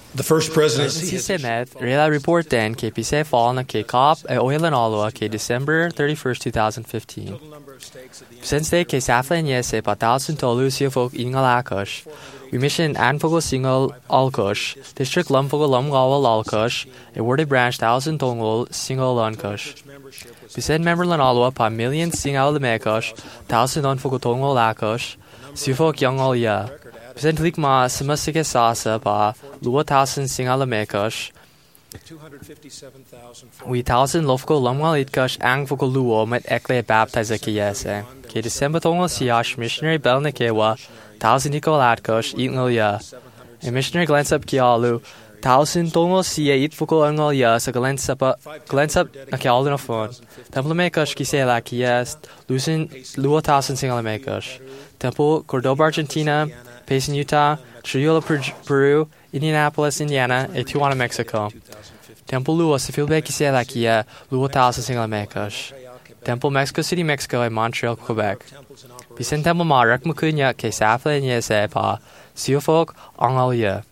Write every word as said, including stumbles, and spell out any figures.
The first presidency Si has se met, rela report den ke pise fall na ke cop e oilan alwa ke December thirty-first, twenty fifteen. Since they ke saflen yese pa thousand tolu si folk ingal akush. We mission anfogo single alkush, district lumfogo lumgawal alkush, a worded branch thousand tongol single lankush. Bisen member lan alwa pa million singal lemekush, thousand unfogo tongol akush, sufok young all ya. Bisen tlik ma simasike sasa pa lua thousand singal lemekush. We thousand lofko lumwal itkush angfogo luo met ekle baptize ke yese. Ke December tongol siash missionary belnekewa. Thousand equal atkush eat ya. A missionary glance up kialu. Thousand tongo siya eat fuko angol ya sa glance up glance up na kialu na phone. Temple mekush kise la kiest. Lucin luo thousand single mekush. Temple Cordoba, Argentina. Payson, Utah. Triolo, Peru. Indianapolis, Indiana. A Tijuana, Mexico. Temple luo sifilbe kise la kia luo thousand single mekush. Temple Mexico City, Mexico. A Montreal, Quebec. Bisen temple ma rek mukunya ke safle nye se pa siofok angalia.